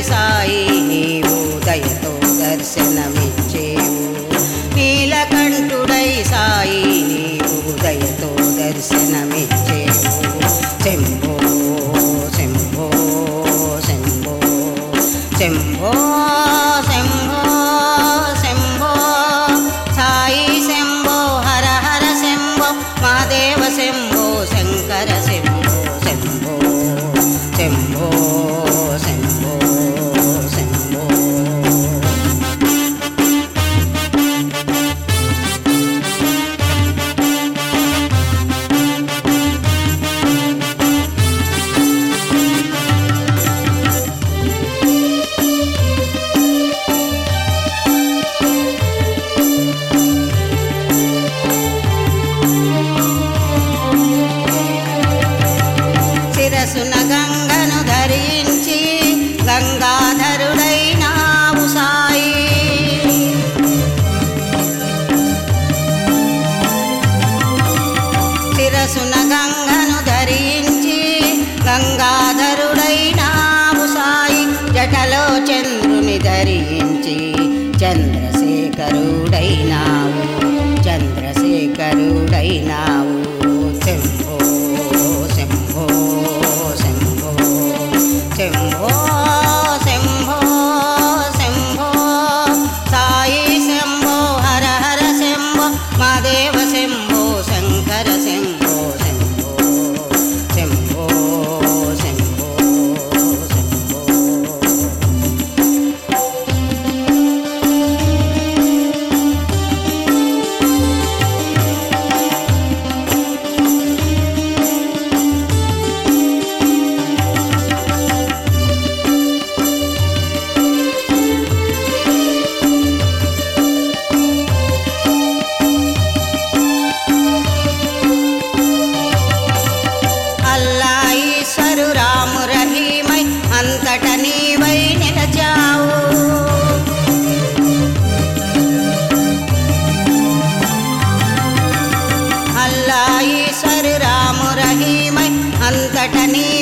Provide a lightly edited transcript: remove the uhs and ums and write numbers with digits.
సాయి నీవు దయతో దర్శనమిచ్చేవు నీలకంఠుడై సాయి నీవు దయతో దర్శనమిచ్చేవు శంభో శంభో శంభో శంభో శంభో శంభో సాయి శంభో హర హర శంభో మహాదేవ శంభో శంకర శంభో శంభో శంభో శంభో శంభో శిరసున గంగను ధరించి గంగాధరుడైనావు సాయి శిరసున గంగను ధరించి గంగాధరుడైనావు సాయి జటలో చంద్రుని ధరించి చంద్రశేఖరుడైనావు చంద్రశేఖరుడైనావు శంభో శంభో శంభో శంభో శంభో శంభో సాయి శంభో హర హర శంభో మహాదేవ శంభో శంకర శంభో శంభో శంభో శంభో శంభో అల్లా ఈశ్వరు రాము రహీమై అంతట నీవై నిలచావు అల్లా ఈశ్వరు రాము రహీమై అంతట నీ